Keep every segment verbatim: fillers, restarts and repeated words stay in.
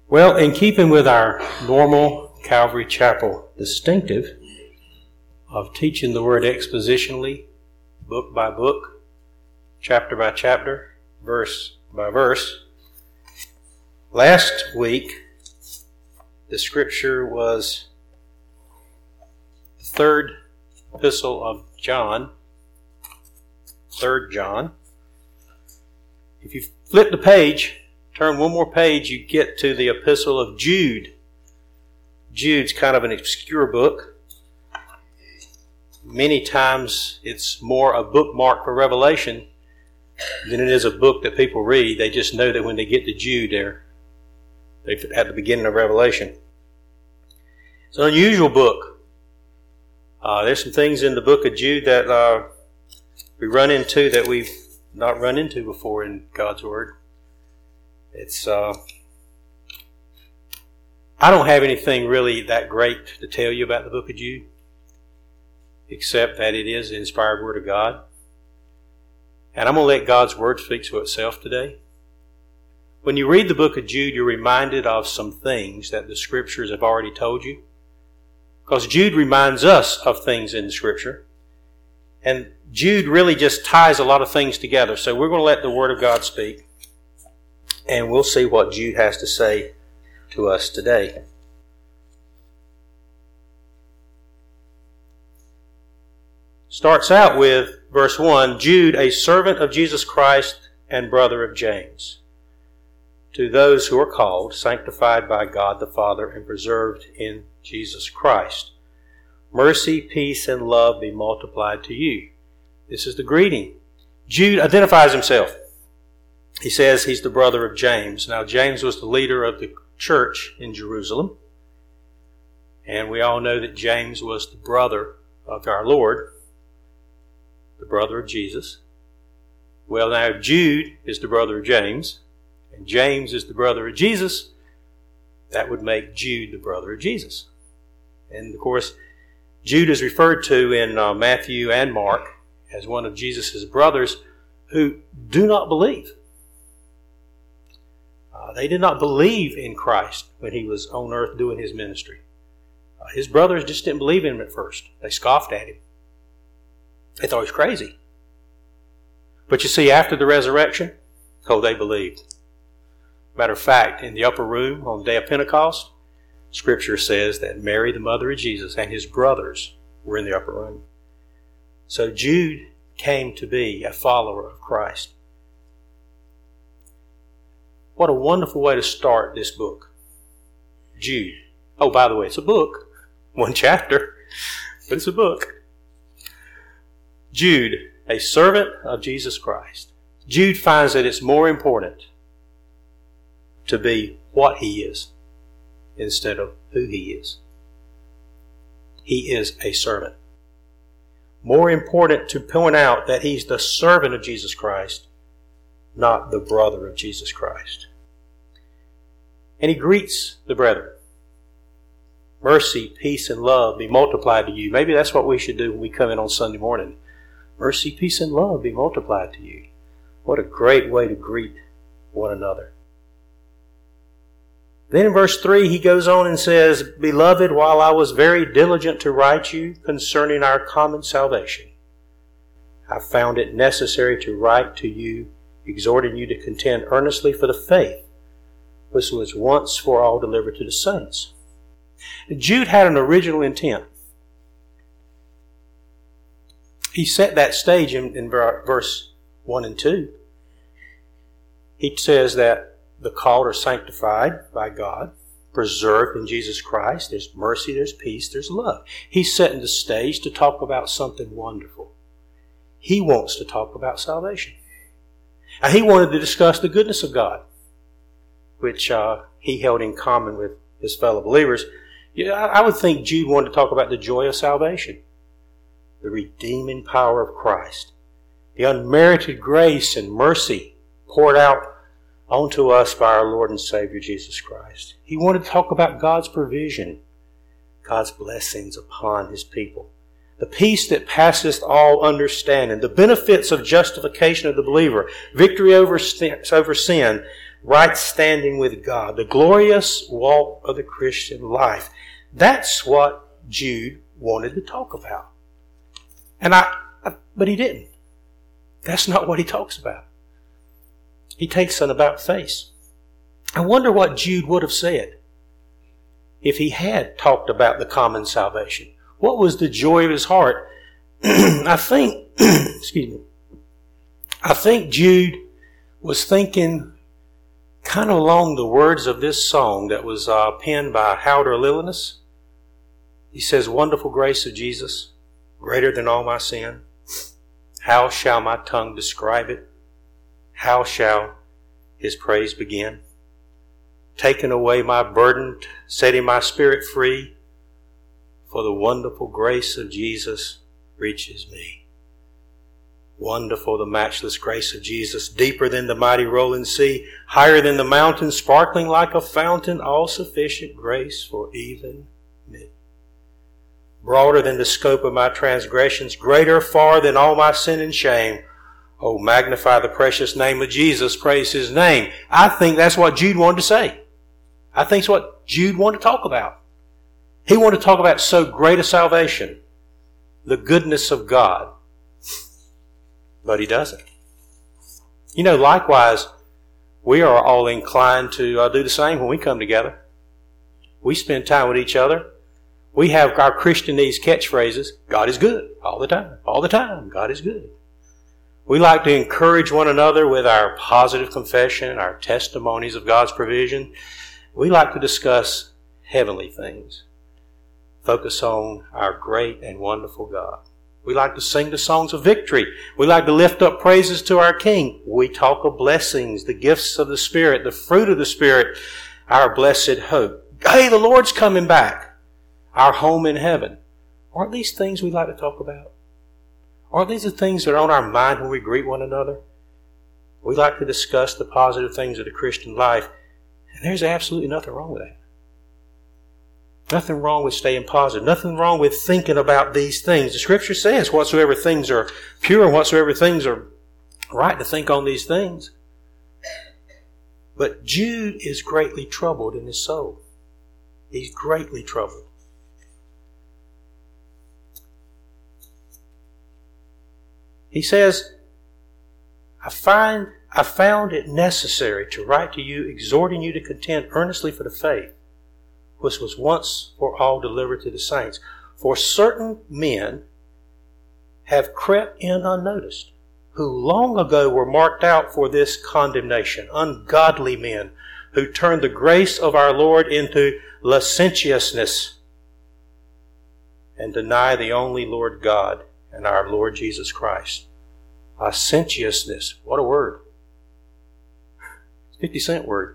Well, in keeping with our normal Calvary Chapel distinctive of teaching the Word expositionally, book by book, chapter by chapter, verse by verse, last week the scripture was the third epistle of John, third John. If you flip the page, turn one more page, you get to the epistle of Jude. Jude's kind of an obscure book. Many times it's more a bookmark for Revelation than it is a book that people read. They just know that when they get to Jude, they're, they're at the beginning of Revelation. It's an unusual book. Uh, there's some things in the book of Jude that uh, we run into that we've not run into before in God's Word. It's, uh, I don't have anything really that great to tell you about the book of Jude, except that it is the inspired Word of God. And I'm going to let God's Word speak for itself today. When you read the book of Jude, you're reminded of some things that the Scriptures have already told you. Because Jude reminds us of things in the Scripture. And Jude really just ties a lot of things together. So we're going to let the Word of God speak. And we'll see what Jude has to say to us today. Starts out with verse one, Jude, a servant of Jesus Christ and brother of James, to those who are called, sanctified by God the Father, and preserved in Jesus Christ. Mercy, peace, and love be multiplied to you. This is the greeting. Jude identifies himself. He says he's the brother of James. Now, James was the leader of the church in Jerusalem. And we all know that James was the brother of our Lord, the brother of Jesus. Well, now, if Jude is the brother of James, and James is the brother of Jesus, that would make Jude the brother of Jesus. And, of course, Jude is referred to in uh, Matthew and Mark as one of Jesus' brothers who do not believe. Uh, they did not believe in Christ when he was on earth doing his ministry. Uh, his brothers just didn't believe in him at first. They scoffed at him. They thought he was crazy. But you see, after the resurrection, oh, they believed. Matter of fact, in the upper room on the day of Pentecost, Scripture says that Mary, the mother of Jesus, and his brothers were in the upper room. So Jude came to be a follower of Christ. What a wonderful way to start this book. Jude. Oh, by the way, it's a book. One chapter. But it's a book. Jude, a servant of Jesus Christ. Jude finds that it's more important to be what he is instead of who he is. He is a servant. More important to point out that he's the servant of Jesus Christ, not the brother of Jesus Christ. And he greets the brethren. Mercy, peace, and love be multiplied to you. Maybe that's what we should do when we come in on Sunday morning. Mercy, peace, and love be multiplied to you. What a great way to greet one another. Then in verse three, he goes on and says, Beloved, while I was very diligent to write you concerning our common salvation, I found it necessary to write to you, exhorting you to contend earnestly for the faith which was once for all delivered to the saints. Jude had an original intent. He set that stage in, in verse one and two. He says that the called are sanctified by God, preserved in Jesus Christ. There's mercy, there's peace, there's love. He's setting the stage to talk about something wonderful. He wants to talk about salvation. And he wanted to discuss the goodness of God, which uh, he held in common with his fellow believers. Yeah, I would think Jude wanted to talk about the joy of salvation, the redeeming power of Christ, the unmerited grace and mercy poured out onto us by our Lord and Savior Jesus Christ. He wanted to talk about God's provision, God's blessings upon his people, the peace that passeth all understanding, the benefits of justification of the believer, victory over sin, over sin, right standing with God, the glorious walk of the Christian life. That's what Jude wanted to talk about. And I, I but he didn't. That's not what he talks about. He takes an about face. I wonder what Jude would have said if he had talked about the common salvation. What was the joy of his heart? I think, excuse me, I think Jude was thinking kind of along the words of this song that was uh, penned by Howard Lillinus. He says, "Wonderful grace of Jesus, greater than all my sin. How shall my tongue describe it? How shall his praise begin? Taking away my burden, setting my spirit free, for the wonderful grace of Jesus reaches me." Wonderful, the matchless grace of Jesus, deeper than the mighty rolling sea, higher than the mountains, sparkling like a fountain, all-sufficient grace for even me. Broader than the scope of my transgressions, greater far than all my sin and shame. Oh, magnify the precious name of Jesus, praise his name. I think that's what Jude wanted to say. I think it's what Jude wanted to talk about. He wanted to talk about so great a salvation, the goodness of God. But he doesn't. You know, likewise, we are all inclined to uh, do the same when we come together. We spend time with each other. We have our Christianese catchphrases. God is good all the time. All the time. God is good. We like to encourage one another with our positive confession, our testimonies of God's provision. We like to discuss heavenly things. Focus on our great and wonderful God. We like to sing the songs of victory. We like to lift up praises to our King. We talk of blessings, the gifts of the Spirit, the fruit of the Spirit, our blessed hope. Hey, the Lord's coming back. Our home in heaven. Aren't these things we like to talk about? Aren't these the things that are on our mind when we greet one another? We like to discuss the positive things of the Christian life, and there's absolutely nothing wrong with that. Nothing wrong with staying positive. Nothing wrong with thinking about these things. The Scripture says, whatsoever things are pure, whatsoever things are right, to think on these things. But Jude is greatly troubled in his soul. He's greatly troubled. He says, I find I found it necessary to write to you, exhorting you to contend earnestly for the faith which was once for all delivered to the saints. For certain men have crept in unnoticed, who long ago were marked out for this condemnation, ungodly men who turned the grace of our Lord into licentiousness and deny the only Lord God and our Lord Jesus Christ. Licentiousness. What a word. fifty cent word.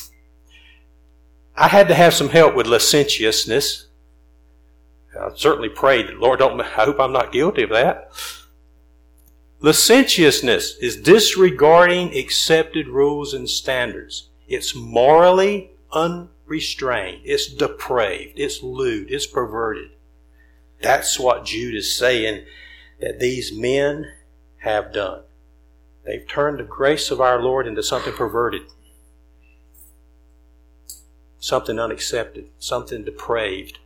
I had to have some help with licentiousness. I certainly prayed, Lord, don't, I hope I'm not guilty of that. Licentiousness is disregarding accepted rules and standards. It's morally unrestrained. It's depraved. It's lewd. It's perverted. That's what Jude is saying that these men have done. They've turned the grace of our Lord into something perverted. Something unaccepted. Something depraved.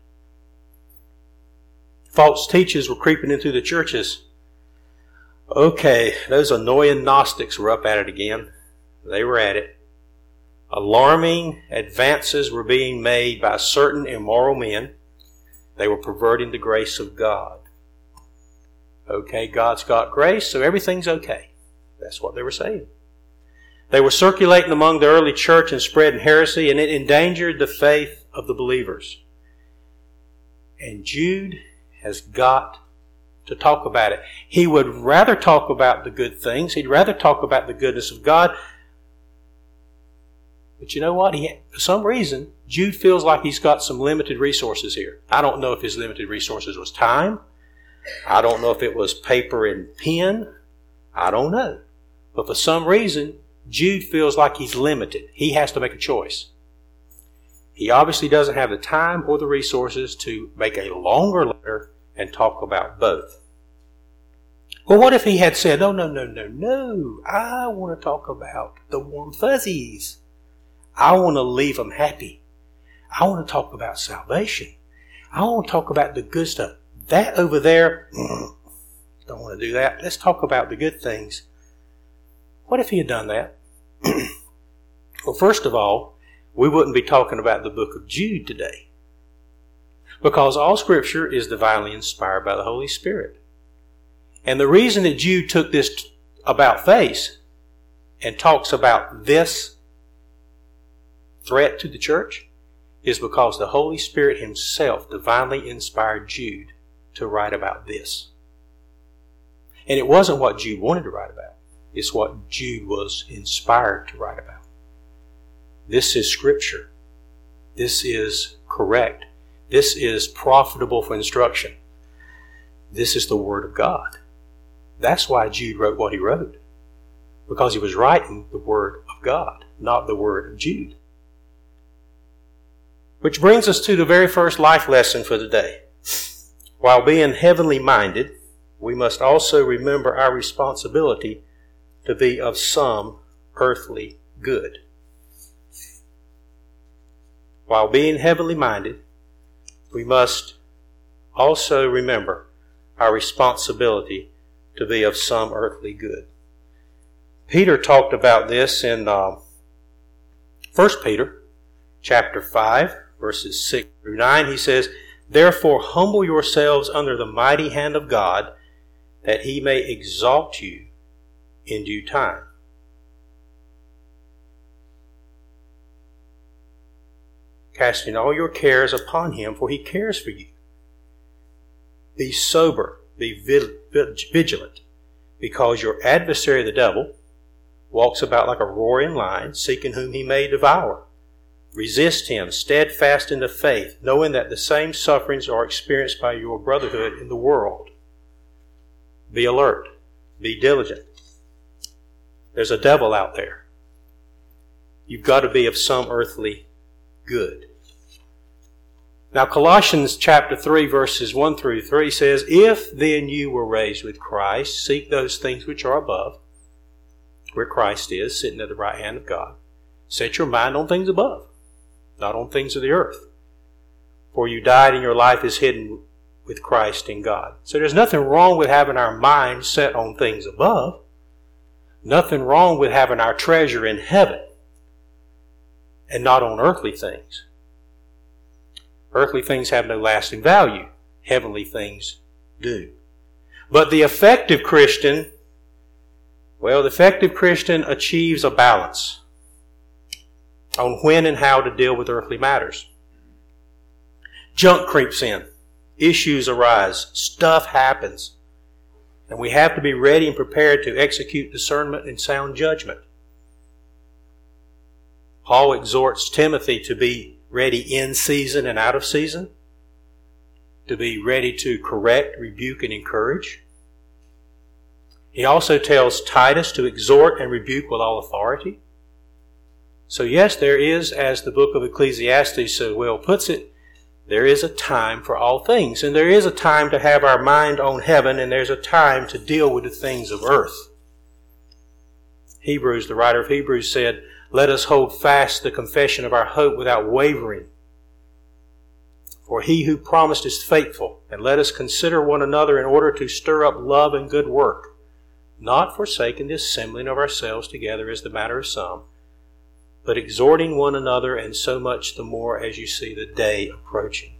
False teachers were creeping into the churches. Okay, those annoying Gnostics were up at it again. They were at it. Alarming advances were being made by certain immoral men. They were perverting the grace of God. Okay, God's got grace, so everything's okay. That's what they were saying. They were circulating among the early church and spreading heresy, and it endangered the faith of the believers. And Jude has got to talk about it. He would rather talk about the good things. He'd rather talk about the goodness of God. But you know what? He, for some reason, Jude feels like he's got some limited resources here. I don't know if his limited resources was time. I don't know if it was paper and pen. I don't know. But for some reason, Jude feels like he's limited. He has to make a choice. He obviously doesn't have the time or the resources to make a longer letter and talk about both. Well, what if he had said, no, no, no, no, no, I want to talk about the warm fuzzies. I want to leave them happy. I want to talk about salvation. I want to talk about the good stuff. That over there, mm, don't want to do that. Let's talk about the good things. What if he had done that? Well, first of all, we wouldn't be talking about the book of Jude today, because all Scripture is divinely inspired by the Holy Spirit. And the reason that Jude took this about face and talks about this threat to the church is because the Holy Spirit himself divinely inspired Jude to write about this. And it wasn't what Jude wanted to write about. It's what Jude was inspired to write about. This is Scripture. This is correct. This is profitable for instruction. This is the Word of God. That's why Jude wrote what he wrote. Because he was writing the Word of God, not the Word of Jude. Which brings us to the very first life lesson for the day. While being heavenly minded, we must also remember our responsibility to be of some earthly good. While being heavenly minded, we must also remember our responsibility to be of some earthly good. Peter talked about this in uh, First Peter chapter five, verses six through nine. He says, "Therefore humble yourselves under the mighty hand of God, that he may exalt you in due time." Casting all your cares upon him, for he cares for you. Be sober, be vigilant, because your adversary the devil walks about like a roaring lion, seeking whom he may devour. Resist him, steadfast in the faith, knowing that the same sufferings are experienced by your brotherhood in the world. Be alert. Be diligent. There's a devil out there. You've got to be of some earthly good. Now, Colossians chapter three, verses one through three says, "If then you were raised with Christ, seek those things which are above, where Christ is, sitting at the right hand of God. Set your mind on things above, not on things of the earth. For you died and your life is hidden with Christ in God." So there's nothing wrong with having our mind set on things above. Nothing wrong with having our treasure in heaven and not on earthly things. Earthly things have no lasting value. Heavenly things do. But the effective Christian, well, the effective Christian achieves a balance on when and how to deal with earthly matters. Junk creeps in. Issues arise. Stuff happens. And we have to be ready and prepared to execute discernment and sound judgment. Paul exhorts Timothy to be ready in season and out of season, to be ready to correct, rebuke, and encourage. He also tells Titus to exhort and rebuke with all authority. So yes, there is, as the book of Ecclesiastes so well puts it, there is a time for all things. And there is a time to have our mind on heaven, and there's a time to deal with the things of earth. Hebrews, the writer of Hebrews said, "Let us hold fast the confession of our hope without wavering. For he who promised is faithful. And let us consider one another in order to stir up love and good work, not forsaking the assembling of ourselves together as the manner of some, but exhorting one another, and so much the more as you see the day approaching."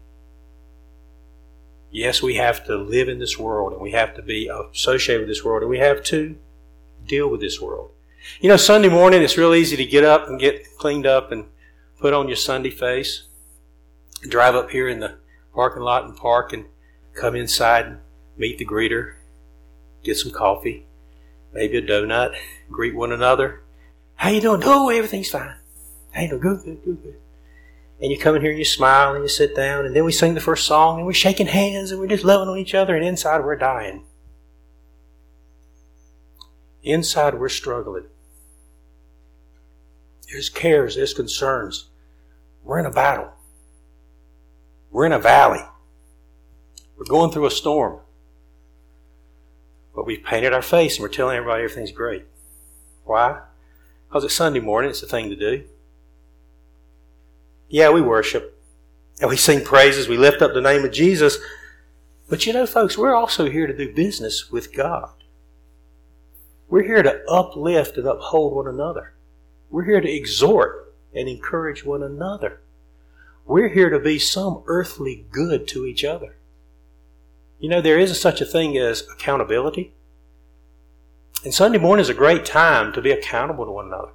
Yes, we have to live in this world, and we have to be associated with this world, and we have to deal with this world. You know, Sunday morning, it's real easy to get up and get cleaned up and put on your Sunday face, drive up here in the parking lot and park, and come inside and meet the greeter, get some coffee, maybe a donut, greet one another. "How you doing?" "Oh, everything's fine." "Hey, no, good, good, good, good." And you come in here and you smile and you sit down, and then we sing the first song and we're shaking hands and we're just loving on each other, and inside we're dying. Inside we're struggling. There's cares, there's concerns. We're in a battle. We're in a valley. We're going through a storm. But we've painted our face and we're telling everybody everything's great. Why? Because it's Sunday morning, it's the thing to do. Yeah, we worship. And we sing praises. We lift up the name of Jesus. But you know, folks, we're also here to do business with God. We're here to uplift and uphold one another. We're here to exhort and encourage one another. We're here to be some earthly good to each other. You know, there is such a thing as accountability. And Sunday morning is a great time to be accountable to one another.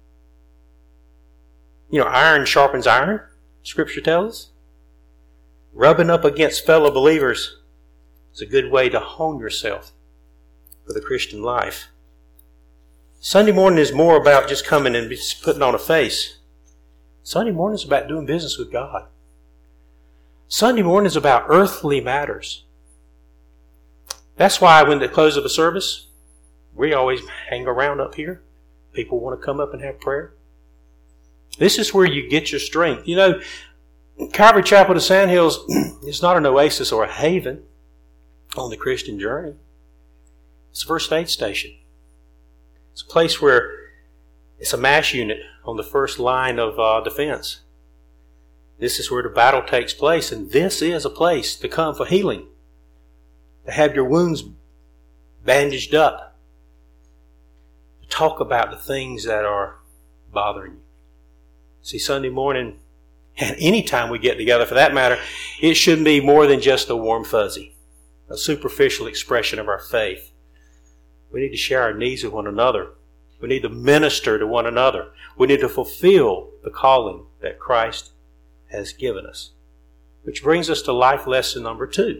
You know, iron sharpens iron, Scripture tells us. Rubbing up against fellow believers is a good way to hone yourself for the Christian life. Sunday morning is more about just coming and just putting on a face. Sunday morning is about doing business with God. Sunday morning is about earthly matters. That's why when at the close of a service, we always hang around up here. People want to come up and have prayer. This is where you get your strength. You know, Calvary Chapel of Sandhills is not an oasis or a haven on the Christian journey. It's a first aid station. It's a place where it's a MASH unit on the first line of uh, defense. This is where the battle takes place, and this is a place to come for healing, to have your wounds bandaged up, to talk about the things that are bothering you. See, Sunday morning, and any time we get together for that matter, it shouldn't be more than just a warm fuzzy, a superficial expression of our faith. We need to share our needs with one another. We need to minister to one another. We need to fulfill the calling that Christ has given us. Which brings us to life lesson number two.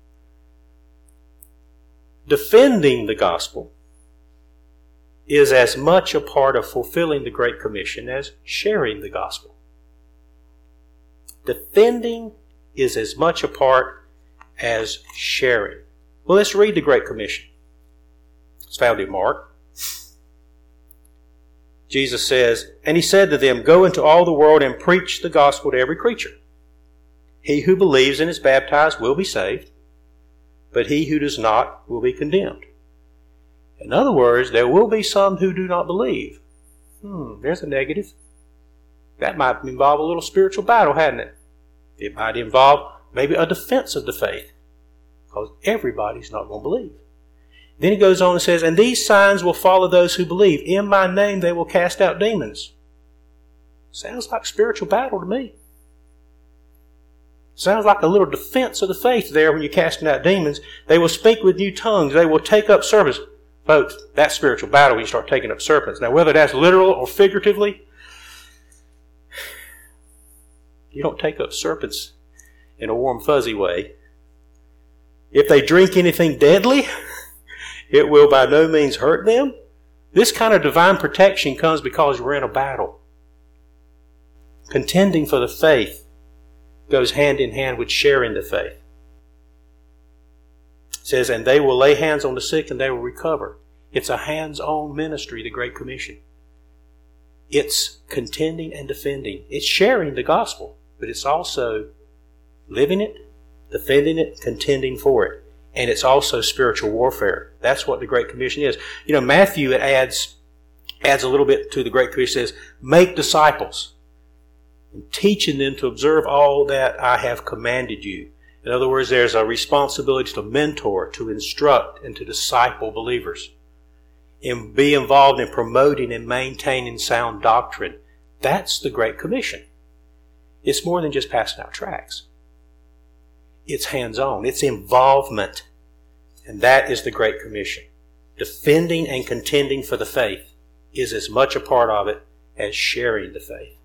Defending the gospel is as much a part of fulfilling the Great Commission as sharing the gospel. Defending is as much a part as sharing. Well, let's read the Great Commission. It's found in Mark. Jesus says, "And he said to them, Go into all the world and preach the gospel to every creature. He who believes and is baptized will be saved, but he who does not will be condemned." In other words, there will be some who do not believe. Hmm, there's a negative. That might involve a little spiritual battle, hadn't it? It might involve maybe a defense of the faith, because everybody's not going to believe. Then he goes on and says, "And these signs will follow those who believe. In my name they will cast out demons." Sounds like spiritual battle to me. Sounds like a little defense of the faith there when you're casting out demons. They will speak with new tongues. They will take up serpents. Folks, that's spiritual battle when you start taking up serpents. Now, whether that's literal or figuratively, you don't take up serpents in a warm, fuzzy way. If they drink anything deadly, it will by no means hurt them. This kind of divine protection comes because we're in a battle. Contending for the faith goes hand in hand with sharing the faith. It says, "And they will lay hands on the sick and they will recover." It's a hands-on ministry, the Great Commission. It's contending and defending. It's sharing the gospel, but it's also living it, defending it, contending for it. And it's also spiritual warfare. That's what the Great Commission is. You know, Matthew adds adds a little bit to the Great Commission. It says, "Make disciples, and teaching them to observe all that I have commanded you." In other words, there's a responsibility to mentor, to instruct, and to disciple believers. And be involved in promoting and maintaining sound doctrine. That's the Great Commission. It's more than just passing out tracts. It's hands-on. It's involvement. And that is the Great Commission. Defending and contending for the faith is as much a part of it as sharing the faith.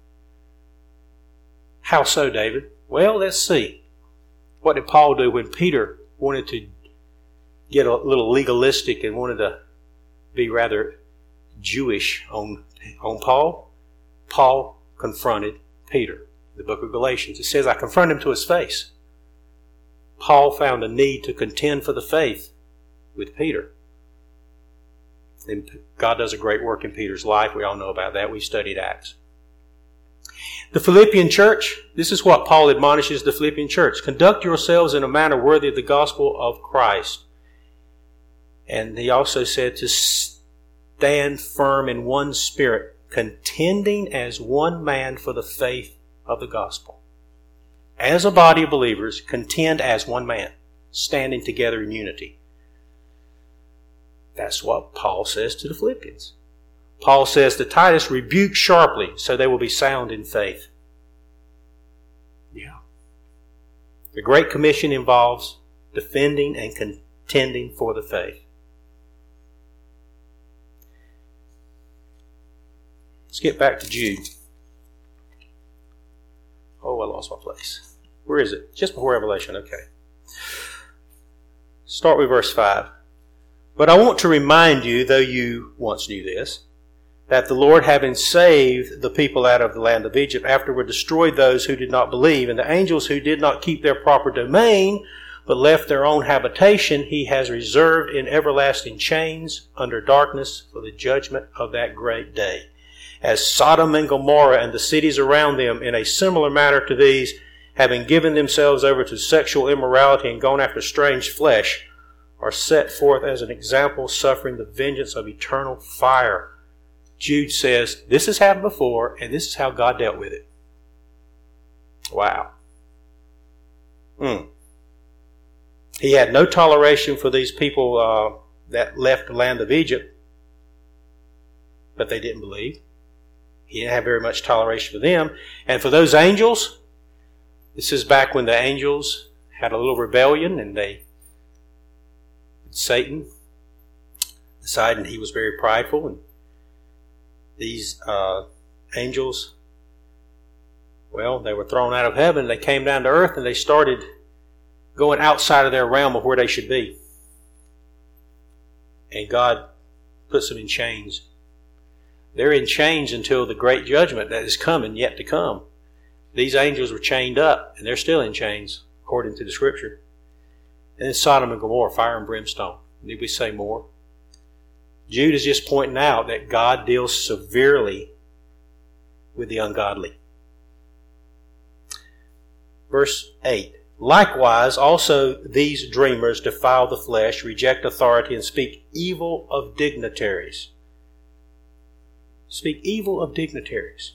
How so, David? Well, let's see. What did Paul do when Peter wanted to get a little legalistic and wanted to be rather Jewish on, on Paul? Paul confronted Peter. The book of Galatians. It says, "I confront him to his face." Paul found a need to contend for the faith with Peter. And God does a great work in Peter's life. We all know about that. We studied Acts. The Philippian church, this is what Paul admonishes the Philippian church. "Conduct yourselves in a manner worthy of the gospel of Christ." And he also said to stand firm in one spirit, contending as one man for the faith of the gospel. As a body of believers, contend as one man, standing together in unity. That's what Paul says to the Philippians. Paul says to Titus, rebuke sharply so they will be sound in faith. Yeah. The Great Commission involves defending and contending for the faith. Let's get back to Jude. Oh, I lost my place. Where is it? Just before Revelation. Okay. Start with verse five. But I want to remind you, though you once knew this, that the Lord, having saved the people out of the land of Egypt, afterward destroyed those who did not believe, and the angels who did not keep their proper domain, but left their own habitation, he has reserved in everlasting chains under darkness for the judgment of that great day. As Sodom and Gomorrah and the cities around them, in a similar manner to these, having given themselves over to sexual immorality and gone after strange flesh, are set forth as an example, suffering the vengeance of eternal fire. Jude says, this has happened before, and this is how God dealt with it. Wow. Mm. He had no toleration for these people uh, that left the land of Egypt, but they didn't believe. He didn't have very much toleration for them. And for those angels, this is back when the angels had a little rebellion, and they, Satan decided he was very prideful, and these uh, angels, well, they were thrown out of heaven. They came down to earth and they started going outside of their realm of where they should be. And God puts them in chains. They're in chains until the great judgment that is coming, yet to come. These angels were chained up, and they're still in chains, according to the Scripture. And then Sodom and Gomorrah, fire and brimstone. Need we say more? Jude is just pointing out that God deals severely with the ungodly. Verse eight. Likewise, also these dreamers defile the flesh, reject authority, and speak evil of dignitaries. Speak evil of dignitaries.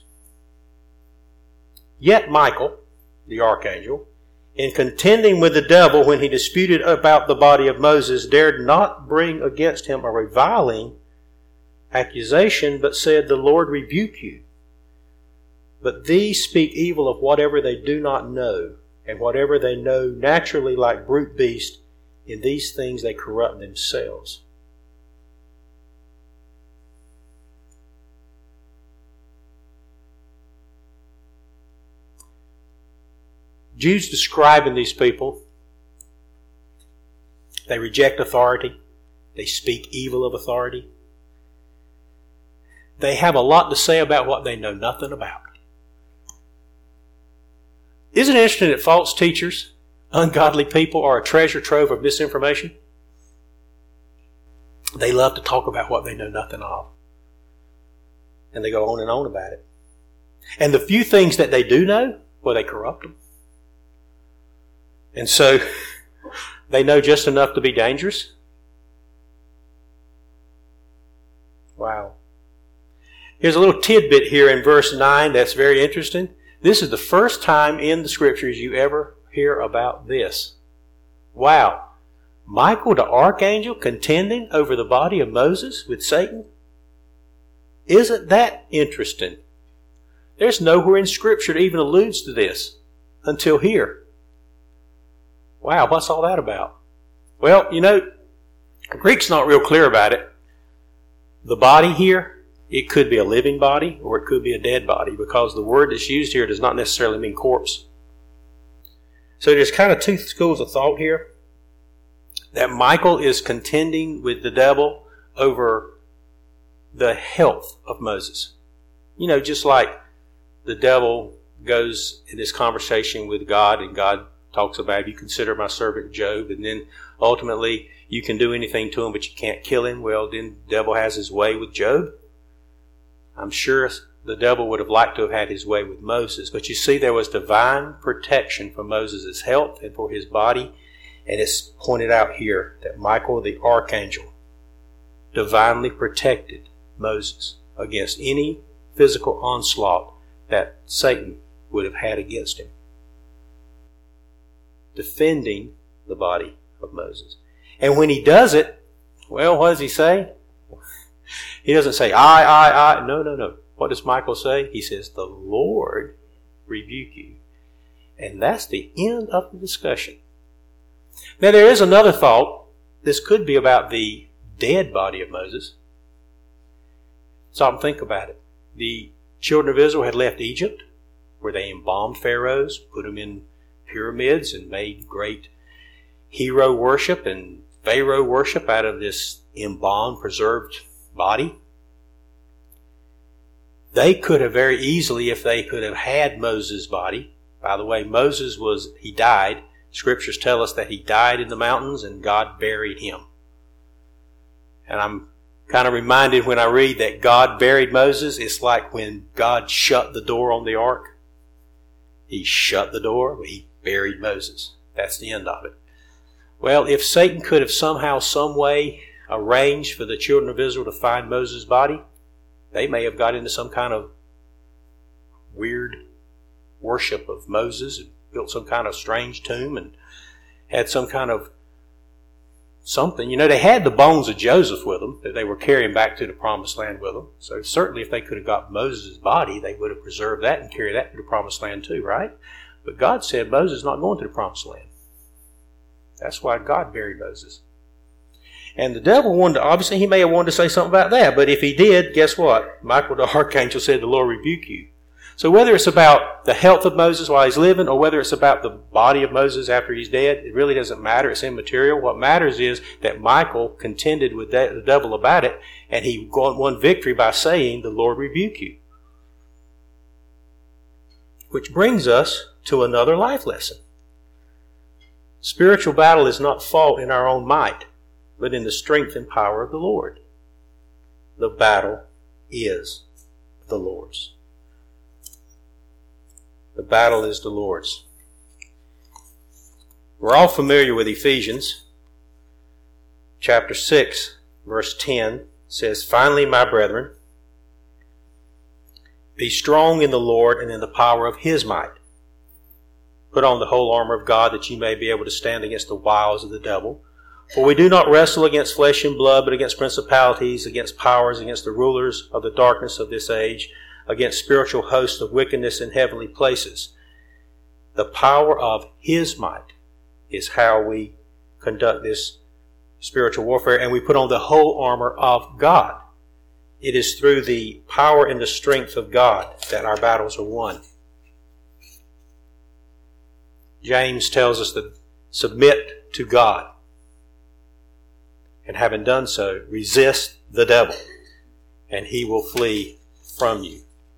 Yet Michael, the archangel, in contending with the devil when he disputed about the body of Moses, dared not bring against him a reviling accusation, but said, the Lord rebuke you. But these speak evil of whatever they do not know, and whatever they know naturally like brute beasts, in these things they corrupt themselves. Jude's describing these people. They reject authority. They speak evil of authority. They have a lot to say about what they know nothing about. Isn't it interesting that false teachers, ungodly people, are a treasure trove of misinformation? They love to talk about what they know nothing of. And they go on and on about it. And the few things that they do know, well, they corrupt them. And so they know just enough to be dangerous. Wow. Here's a little tidbit here in verse nine that's very interesting. This is the first time in the Scriptures you ever hear about this. Wow. Michael the archangel contending over the body of Moses with Satan? Isn't that interesting? There's nowhere in Scripture that even alludes to this until here. Wow, what's all that about? Well, you know, Greek's not real clear about it. The body here, it could be a living body or it could be a dead body, because the word that's used here does not necessarily mean corpse. So there's kind of two schools of thought here. That Michael is contending with the devil over the health of Moses. You know, just like the devil goes in this conversation with God, and God talks about, you consider my servant Job, and then ultimately you can do anything to him but you can't kill him. Well, then the devil has his way with Job. I'm sure the devil would have liked to have had his way with Moses, but you see, there was divine protection for Moses' health and for his body, and it's pointed out here that Michael the archangel divinely protected Moses against any physical onslaught that Satan would have had against him. Defending the body of Moses. And when he does it, well, what does he say? He doesn't say, I, I, I. No, no, no. What does Michael say? He says, the Lord rebuke you. And that's the end of the discussion. Now there is another thought. This could be about the dead body of Moses. Stop and think about it. The children of Israel had left Egypt, where they embalmed pharaohs, put them in pyramids, and made great hero worship and pharaoh worship out of this embalmed, preserved body. They could have very easily, if they could have had Moses' body. By the way, Moses was, he died. Scriptures tell us that he died in the mountains and God buried him. And I'm kind of reminded when I read that God buried Moses, it's like when God shut the door on the ark. He shut the door, but he buried Moses. That's the end of it. Well, if Satan could have somehow, some way arranged for the children of Israel to find Moses' body, they may have got into some kind of weird worship of Moses and built some kind of strange tomb and had some kind of something. You know, they had the bones of Joseph with them that they were carrying back to the promised land with them. So certainly if they could have got Moses' body, they would have preserved that and carried that to the promised land too, right? But God said Moses is not going to the promised land. That's why God buried Moses. And the devil wanted to, obviously he may have wanted to say something about that, but if he did, guess what? Michael the archangel said, the Lord rebuke you. So whether it's about the health of Moses while he's living or whether it's about the body of Moses after he's dead, it really doesn't matter. It's immaterial. What matters is that Michael contended with the devil about it, and he won victory by saying, the Lord rebuke you. Which brings us to another life lesson. Spiritual battle is not fought in our own might, but in the strength and power of the Lord. The battle is the Lord's. The battle is the Lord's. We're all familiar with Ephesians. Chapter six, verse ten says, finally, my brethren, be strong in the Lord and in the power of His might. Put on the whole armor of God that ye may be able to stand against the wiles of the devil. For we do not wrestle against flesh and blood, but against principalities, against powers, against the rulers of the darkness of this age, against spiritual hosts of wickedness in heavenly places. The power of His might is how we conduct this spiritual warfare, and we put on the whole armor of God. It is through the power and the strength of God that our battles are won. James tells us to submit to God. And having done so, resist the devil, and he will flee from you.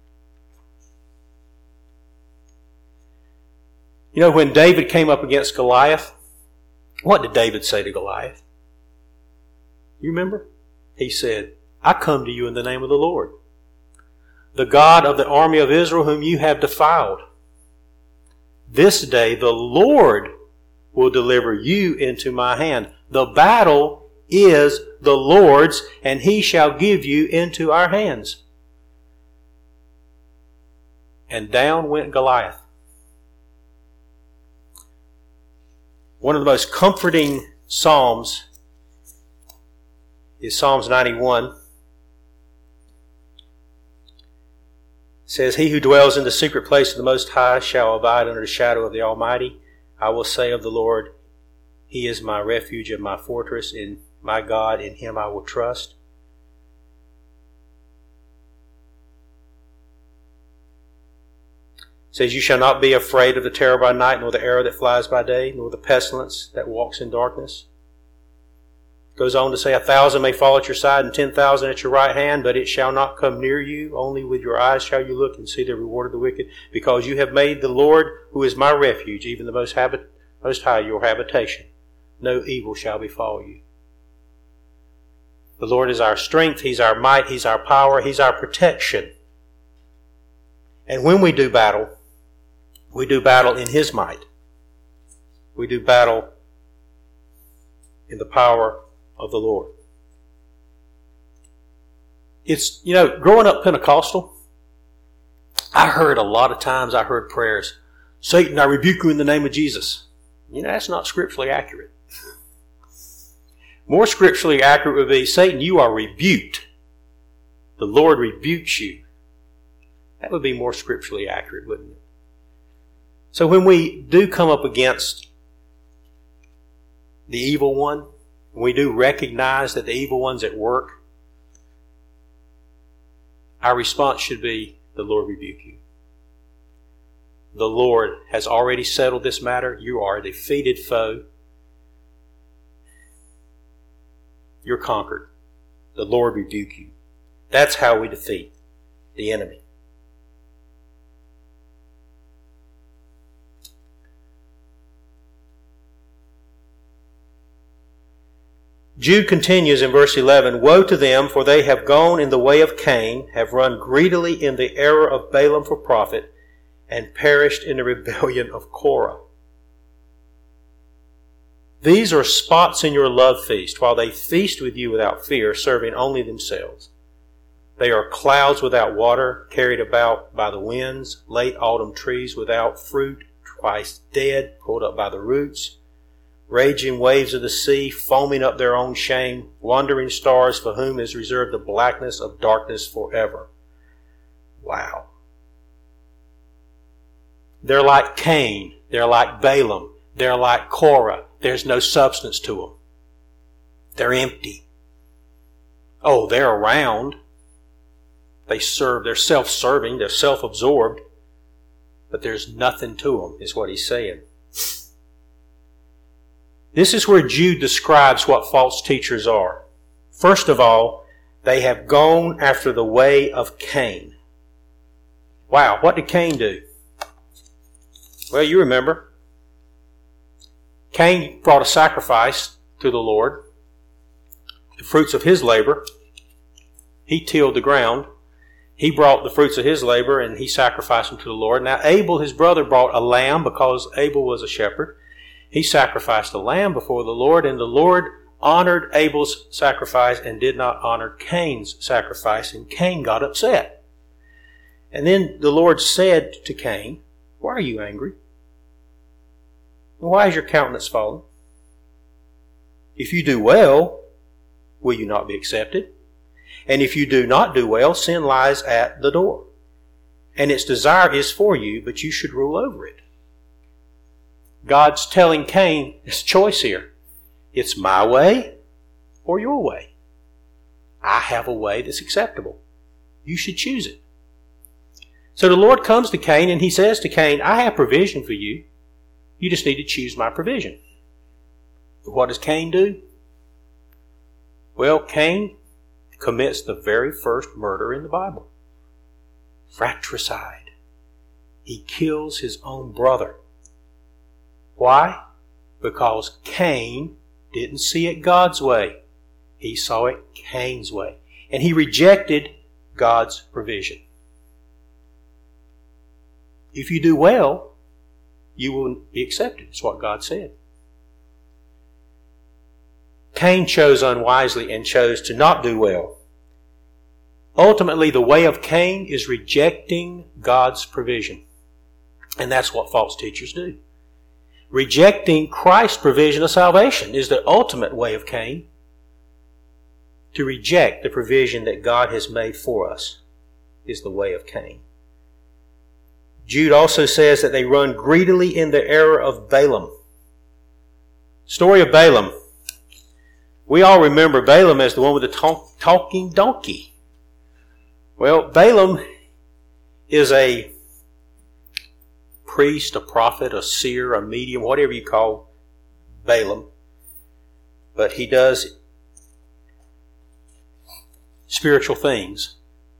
You know, when David came up against Goliath, what did David say to Goliath? You remember? He said, I come to you in the name of the Lord, the God of the army of Israel whom you have defiled. This day the Lord will deliver you into my hand. The battle is the Lord's, and He shall give you into our hands. And down went Goliath. One of the most comforting psalms is Psalms ninety-one. It says, he who dwells in the secret place of the Most High shall abide under the shadow of the Almighty. I will say of the Lord, He is my refuge and my fortress, in my God, in Him I will trust. It says, you shall not be afraid of the terror by night, nor the arrow that flies by day, nor the pestilence that walks in darkness. It goes on to say, a thousand may fall at your side and ten thousand at your right hand, but it shall not come near you. Only with your eyes shall you look and see the reward of the wicked, because you have made the Lord, who is my refuge, even the Most, habit, most High, your habitation. No evil shall befall you. The Lord is our strength. He's our might. He's our power. He's our protection. And when we do battle, we do battle in His might. We do battle in the power of the Lord. It's, you know, growing up Pentecostal, I heard a lot of times, I heard prayers, Satan, I rebuke you in the name of Jesus. You know, that's not scripturally accurate. More scripturally accurate would be, Satan, you are rebuked. The Lord rebukes you. That would be more scripturally accurate, wouldn't it? So when we do come up against the evil one, when we do recognize that the evil one's at work, our response should be, the Lord rebuke you. The Lord has already settled this matter. You are a defeated foe. You're conquered. The Lord rebuke you. That's how we defeat the enemy. Jude continues in verse eleven, Woe to them, for they have gone in the way of Cain, have run greedily in the error of Balaam for profit, and perished in the rebellion of Korah. These are spots in your love feast, while they feast with you without fear, serving only themselves. They are clouds without water, carried about by the winds, late autumn trees without fruit, twice dead, pulled up by the roots, raging waves of the sea, foaming up their own shame, wandering stars for whom is reserved the blackness of darkness forever. Wow. They're like Cain. They're like Balaam. They're like Korah. There's no substance to them. They're empty. Oh, they're around. They serve. They're self-serving. They're self-absorbed. But there's nothing to them, is what he's saying. This is where Jude describes what false teachers are. First of all, they have gone after the way of Cain. Wow, what did Cain do? Well, you remember. Cain brought a sacrifice to the Lord. The fruits of his labor. He tilled the ground. He brought the fruits of his labor and he sacrificed them to the Lord. Now Abel, his brother, brought a lamb because Abel was a shepherd. He sacrificed a lamb before the Lord, and the Lord honored Abel's sacrifice and did not honor Cain's sacrifice, and Cain got upset. And then the Lord said to Cain, Why are you angry? Why is your countenance fallen? If you do well, will you not be accepted? And if you do not do well, sin lies at the door. And its desire is for you, but you should rule over it. God's telling Cain, there's a choice here. It's my way or your way. I have a way that's acceptable. You should choose it. So the Lord comes to Cain and he says to Cain, I have provision for you. You just need to choose my provision. But what does Cain do? Well, Cain commits the very first murder in the Bible. Fratricide. He kills his own brother. Why? Because Cain didn't see it God's way. He saw it Cain's way. And he rejected God's provision. If you do well, you will be accepted. It's what God said. Cain chose unwisely and chose to not do well. Ultimately, the way of Cain is rejecting God's provision. And that's what false teachers do. Rejecting Christ's provision of salvation is the ultimate way of Cain. To reject the provision that God has made for us is the way of Cain. Jude also says that they run greedily in the error of Balaam. Story of Balaam. We all remember Balaam as the one with the talk, talking donkey. Well, Balaam is a priest, a prophet, a seer, a medium, whatever you call Balaam. But he does spiritual things.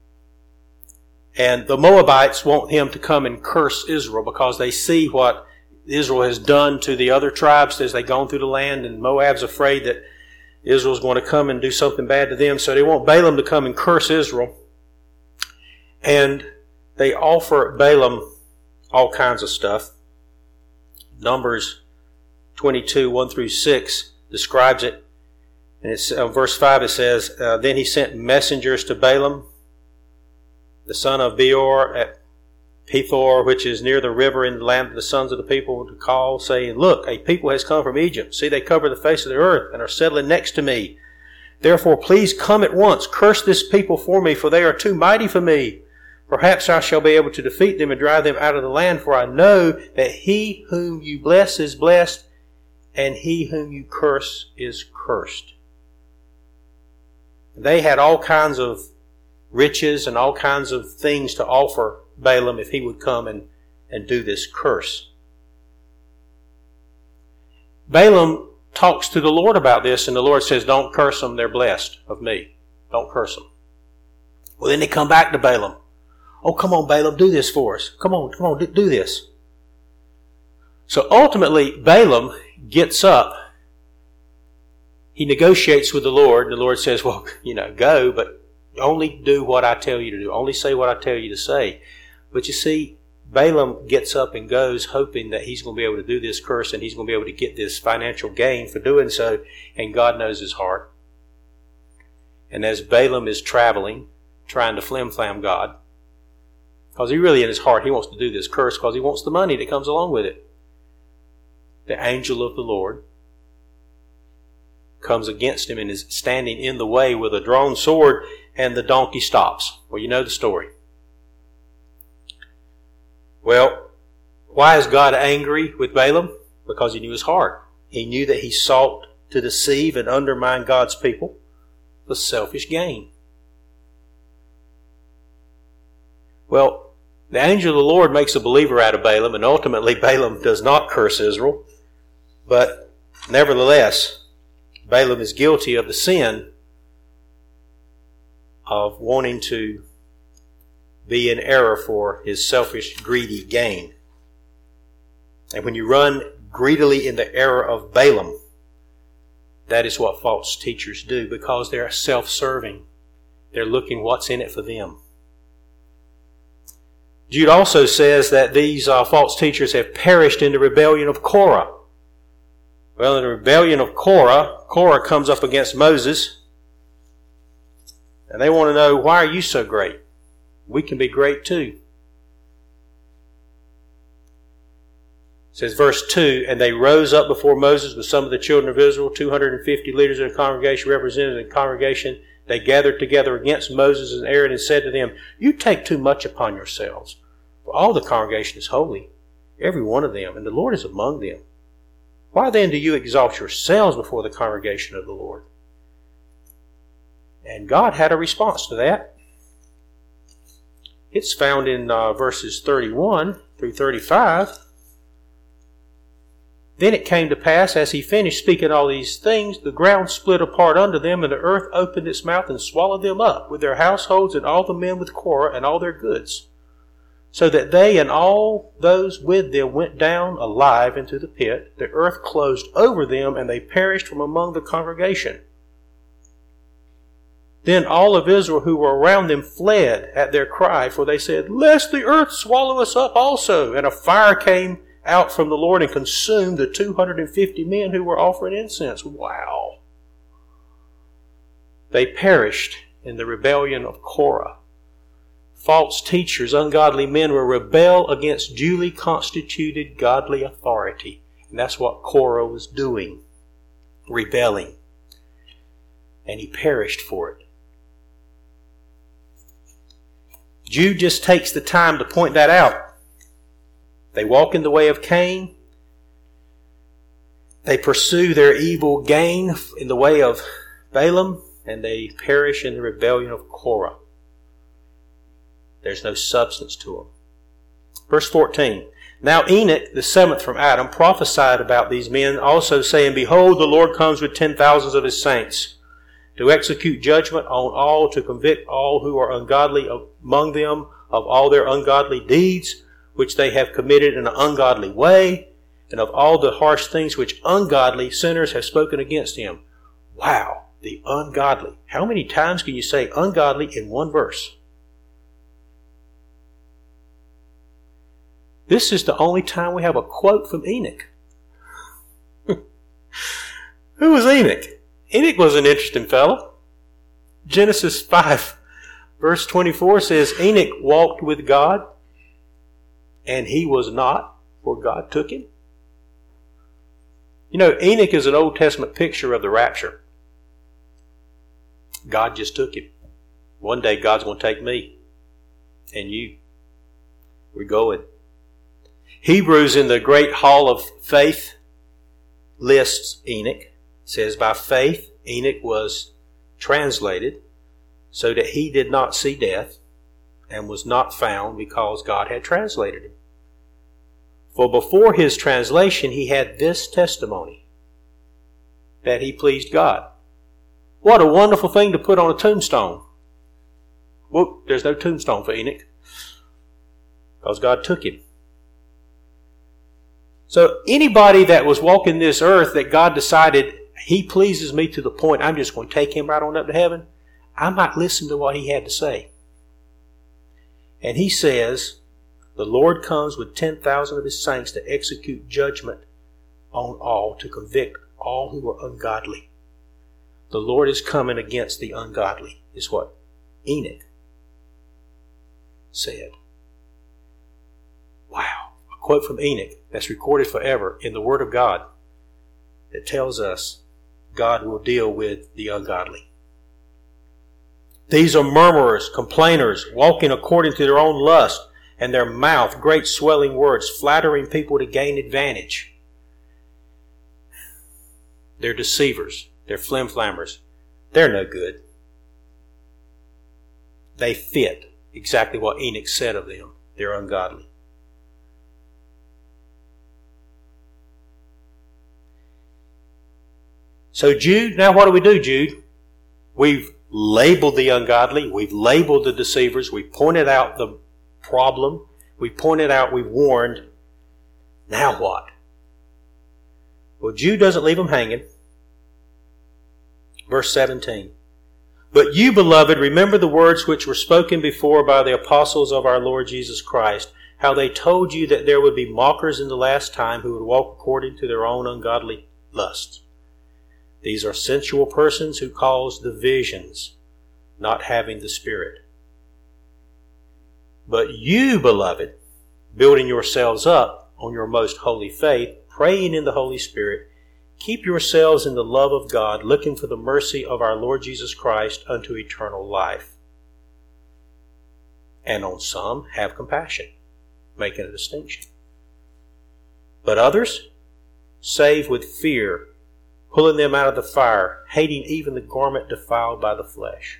And the Moabites want him to come and curse Israel because they see what Israel has done to the other tribes as they've gone through the land, and Moab's afraid that Israel's going to come and do something bad to them. So they want Balaam to come and curse Israel. And they offer Balaam all kinds of stuff. Numbers twenty-two, one through six describes it. And it's, uh, verse five it says, uh, Then he sent messengers to Balaam, the son of Beor, at Pethor, which is near the river in the land of the sons of the people, to call, saying, Look, a people has come from Egypt. See, they cover the face of the earth and are settling next to me. Therefore, please come at once. Curse this people for me, for they are too mighty for me. Perhaps I shall be able to defeat them and drive them out of the land, for I know that he whom you bless is blessed, and he whom you curse is cursed. They had all kinds of riches and all kinds of things to offer Balaam if he would come and, and do this curse. Balaam talks to the Lord about this, and the Lord says, don't curse them, they're blessed of me. Don't curse them. Well, then they come back to Balaam. Oh, come on, Balaam, do this for us. Come on, come on, do this. So ultimately, Balaam gets up. He negotiates with the Lord, and the Lord says, well, you know, go, but only do what I tell you to do. Only say what I tell you to say. But you see, Balaam gets up and goes hoping that he's going to be able to do this curse and he's going to be able to get this financial gain for doing so, and God knows his heart. And as Balaam is traveling, trying to flim-flam God, because he really in his heart, he wants to do this curse because he wants the money that comes along with it. The angel of the Lord comes against him and is standing in the way with a drawn sword, and the donkey stops. Well, you know the story. Well, why is God angry with Balaam? Because he knew his heart. He knew that he sought to deceive and undermine God's people for selfish gain. Well, the angel of the Lord makes a believer out of Balaam, and ultimately Balaam does not curse Israel. But nevertheless, Balaam is guilty of the sin of wanting to be in error for his selfish, greedy gain. And when you run greedily in the error of Balaam, that is what false teachers do, because they're self-serving. They're looking what's in it for them. Jude also says that these uh, false teachers have perished in the rebellion of Korah. Well, in the rebellion of Korah, Korah comes up against Moses, and they want to know, why are you so great? We can be great too. It says verse two, and they rose up before Moses with some of the children of Israel, two hundred fifty leaders of the congregation, represented in the congregation. They gathered together against Moses and Aaron and said to them, you take too much upon yourselves, for all the congregation is holy, every one of them, and the Lord is among them. Why then do you exalt yourselves before the congregation of the Lord? And God had a response to that. It's found in uh, verses thirty-one through thirty-five. Then it came to pass, as he finished speaking all these things, the ground split apart under them, and the earth opened its mouth and swallowed them up, with their households and all the men with Korah and all their goods, so that they and all those with them went down alive into the pit. The earth closed over them, and they perished from among the congregation. Then all of Israel who were around them fled at their cry, for they said, lest the earth swallow us up also. And a fire came out from the Lord and consumed the two hundred fifty men who were offering incense. Wow. They perished in the rebellion of Korah. False teachers, ungodly men, will rebel against duly constituted godly authority. And that's what Korah was doing, rebelling. And he perished for it. Jude just takes the time to point that out. They walk in the way of Cain. They pursue their evil gain in the way of Balaam, and they perish in the rebellion of Korah. There's no substance to them. Verse fourteen. Now Enoch, the seventh from Adam, prophesied about these men, also saying, behold, the Lord comes with ten thousands of his saints, to execute judgment on all, to convict all who are ungodly among them of all their ungodly deeds, which they have committed in an ungodly way, and of all the harsh things which ungodly sinners have spoken against him. Wow, the ungodly. How many times can you say ungodly in one verse? This is the only time we have a quote from Enoch. Who was Enoch? Enoch was an interesting fellow. Genesis five, verse twenty-four says, Enoch walked with God. and he was not, for God took him. You know, Enoch is an Old Testament picture of the rapture. God just took him. One day God's going to take me and you. We're going. Hebrews in the great hall of faith lists Enoch. It says, by faith Enoch was translated so that he did not see death and was not found because God had translated him. For before his translation he had this testimony, that he pleased God. What a wonderful thing to put on a tombstone. Well, there's no tombstone for Enoch because God took him. So anybody that was walking this earth that God decided he pleases me to the point I'm just going to take him right on up to heaven, I might listen to what he had to say. And he says, the Lord comes with ten thousand of his saints to execute judgment on all, to convict all who are ungodly. The Lord is coming against the ungodly, is what Enoch said. Wow. A quote from Enoch that's recorded forever in the Word of God that tells us God will deal with the ungodly. These are murmurers, complainers, walking according to their own lust, and their mouth great swelling words, flattering people to gain advantage. They're deceivers. They're flim-flammers. They're no good. They fit exactly what Enoch said of them. They're ungodly. So Jude, now what do we do, Jude? We've labeled the ungodly. We've labeled the deceivers. We've pointed out the problem. We've pointed out, we've warned. Now what? Well, Jude doesn't leave them hanging. Verse seventeen. But you, beloved, remember the words which were spoken before by the apostles of our Lord Jesus Christ, how they told you that there would be mockers in the last time who would walk according to their own ungodly lusts. These are sensual persons who cause divisions, not having the Spirit. But you, beloved, building yourselves up on your most holy faith, praying in the Holy Spirit, keep yourselves in the love of God, looking for the mercy of our Lord Jesus Christ unto eternal life. And on some have compassion, making a distinction. But others save with fear, pulling them out of the fire, hating even the garment defiled by the flesh.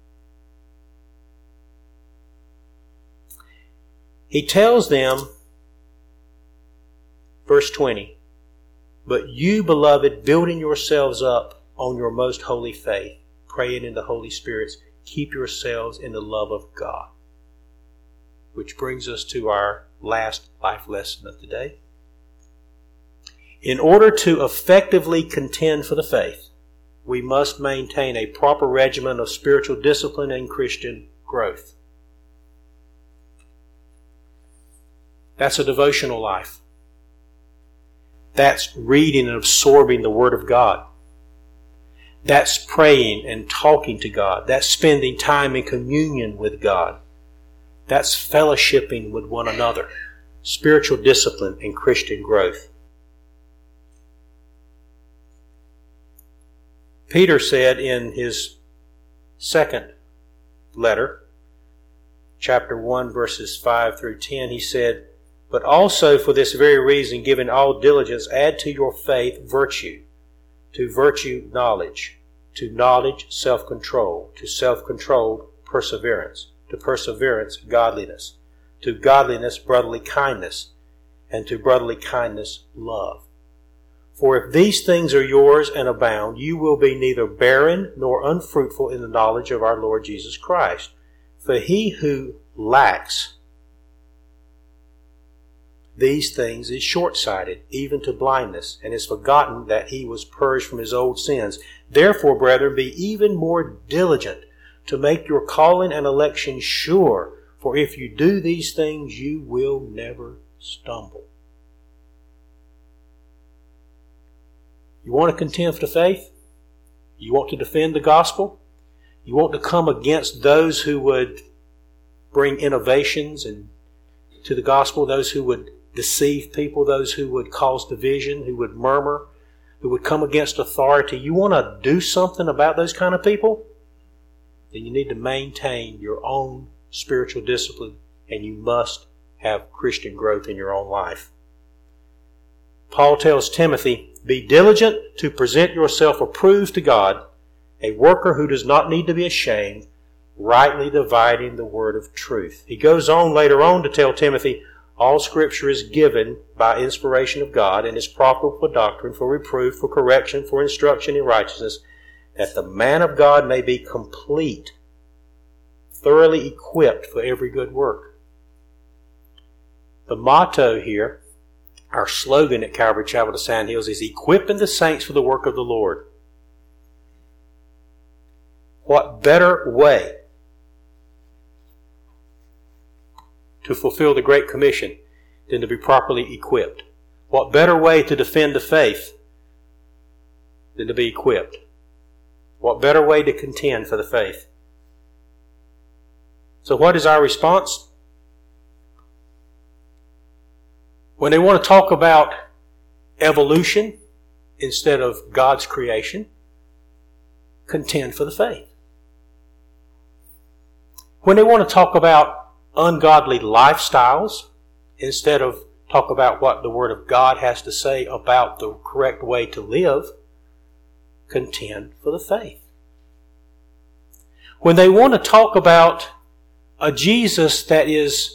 He tells them, verse twenty, but you, beloved, building yourselves up on your most holy faith, praying in the Holy Spirit, keep yourselves in the love of God. Which brings us to our last life lesson of the day. In order to effectively contend for the faith, we must maintain a proper regimen of spiritual discipline and Christian growth. That's a devotional life. That's reading and absorbing the Word of God. That's praying and talking to God. That's spending time in communion with God. That's fellowshipping with one another. Spiritual discipline and Christian growth. Peter said in his second letter, chapter one, verses five through ten, he said, but also for this very reason, giving all diligence, add to your faith virtue, to virtue knowledge, to knowledge self-control, to self-control perseverance, to perseverance godliness, to godliness brotherly kindness, and to brotherly kindness love. For if these things are yours and abound, you will be neither barren nor unfruitful in the knowledge of our Lord Jesus Christ. For he who lacks these things is short-sighted, even to blindness, and has forgotten that he was purged from his old sins. Therefore, brethren, be even more diligent to make your calling and election sure. For if you do these things, you will never stumble. You want to contend for the faith? You want to defend the gospel? You want to come against those who would bring innovations and to the gospel, those who would deceive people, those who would cause division, who would murmur, who would come against authority. You want to do something about those kind of people? Then you need to maintain your own spiritual discipline, and you must have Christian growth in your own life. Paul tells Timothy, be diligent to present yourself approved to God, a worker who does not need to be ashamed, rightly dividing the word of truth. He goes on later on to tell Timothy, all Scripture is given by inspiration of God and is profitable for doctrine, for reproof, for correction, for instruction in righteousness, that the man of God may be complete, thoroughly equipped for every good work. The motto here, our slogan at Calvary Chapel of Sand Hills, is equipping the saints for the work of the Lord. What better way to fulfill the Great Commission than to be properly equipped? What better way to defend the faith than to be equipped? What better way to contend for the faith? So what is our response? When they want to talk about evolution instead of God's creation, contend for the faith. When they want to talk about ungodly lifestyles instead of talk about what the Word of God has to say about the correct way to live, contend for the faith. When they want to talk about a Jesus that is,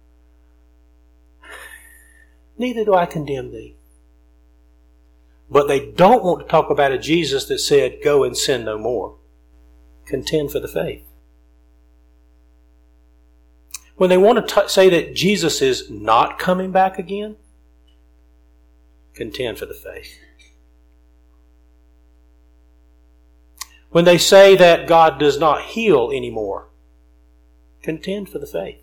neither do I condemn thee, but they don't want to talk about a Jesus that said, go and sin no more, contend for the faith. When they want to t- say that Jesus is not coming back again, contend for the faith. When they say that God does not heal anymore, contend for the faith.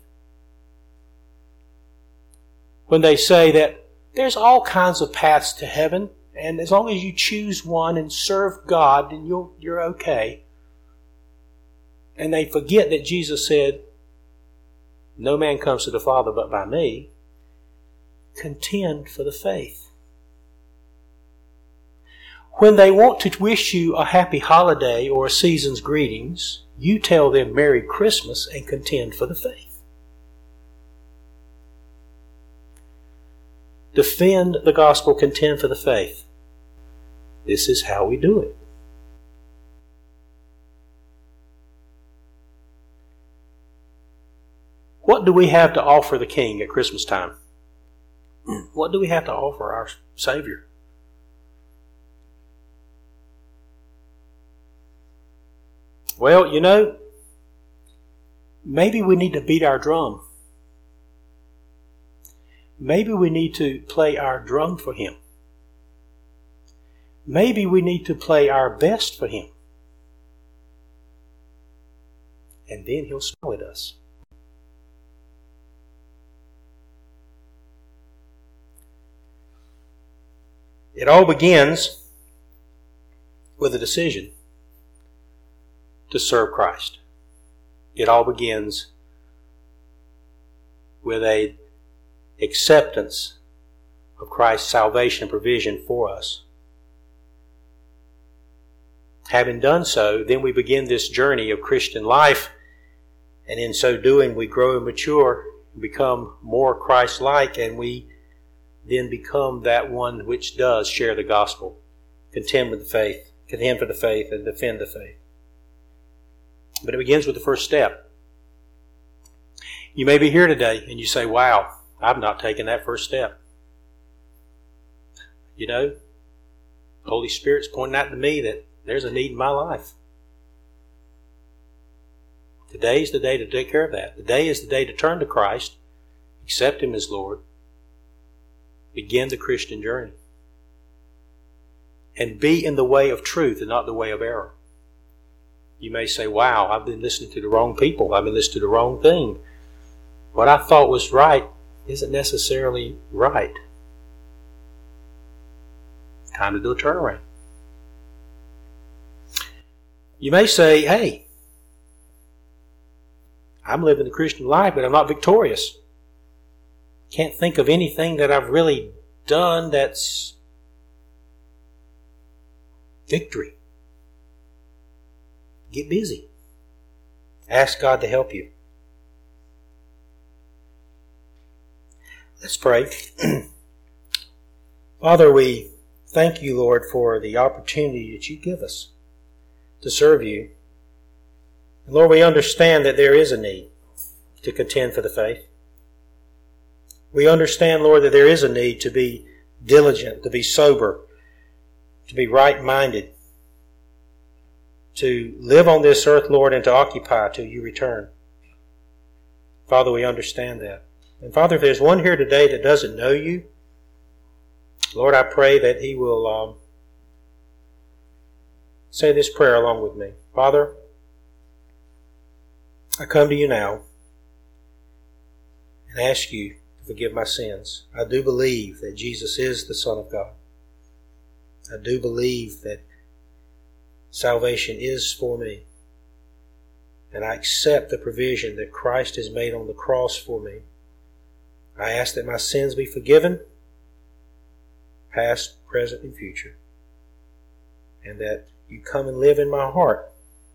When they say that there's all kinds of paths to heaven, and as long as you choose one and serve God, then you'll, you're okay. And they forget that Jesus said, no man comes to the Father but by me, contend for the faith. When they want to wish you a happy holiday or a season's greetings, you tell them Merry Christmas and contend for the faith. Defend the gospel, contend for the faith. This is how we do it. What do we have to offer the King at Christmas time? What do we have to offer our Savior? Well, you know, maybe we need to beat our drum. Maybe we need to play our drum for Him. Maybe we need to play our best for Him. And then He'll smile at us. It all begins with a decision to serve Christ. It all begins with a acceptance of Christ's salvation and provision for us. Having done so, then we begin this journey of Christian life, and in so doing we grow and mature and become more Christ-like, and we then become that one which does share the gospel, contend with the faith, contend for the faith, and defend the faith. But it begins with the first step. You may be here today and you say, wow, I've not taken that first step. You know, the Holy Spirit's pointing out to me that there's a need in my life. Today's the day to take care of that. Today is the day to turn to Christ, accept Him as Lord, begin the Christian journey, and be in the way of truth and not the way of error. You may say, wow, I've been listening to the wrong people. I've been listening to the wrong thing. What I thought was right isn't necessarily right. It's time to do a turnaround. You may say, hey, I'm living the Christian life, but I'm not victorious. Can't think of anything that I've really done that's victory. Get busy. Ask God to help you. Let's pray. Father, we thank you, Lord, for the opportunity that you give us to serve you. And Lord, we understand that there is a need to contend for the faith. We understand, Lord, that there is a need to be diligent, to be sober, to be right-minded, to live on this earth, Lord, and to occupy till you return. Father, we understand that. And Father, if there's one here today that doesn't know you, Lord, I pray that he will um, say this prayer along with me. Father, I come to you now and ask you to forgive my sins. I do believe that Jesus is the Son of God. I do believe that salvation is for me. And I accept the provision that Christ has made on the cross for me. I ask that my sins be forgiven, past, present, and future. And that you come and live in my heart.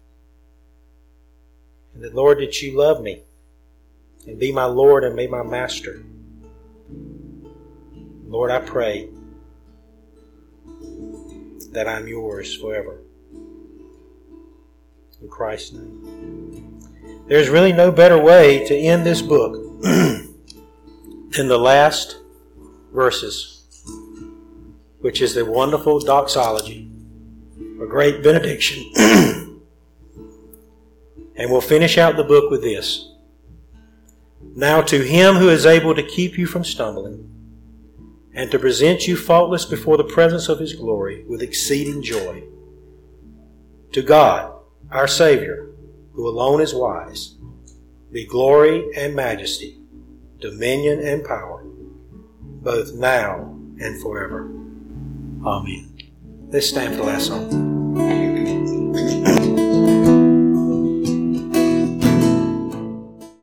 And that, Lord, that you love me and be my Lord and be my Master. Lord, I pray that I'm yours forever. In Christ's name. There's really no better way to end this book than the last verses, which is the wonderful doxology, a great benediction. And we'll finish out the book with this. Now to him who is able to keep you from stumbling and to present you faultless before the presence of his glory with exceeding joy, to God, our Savior, who alone is wise, be glory and majesty, dominion and power, both now and forever. Amen. Let's stand for the last song.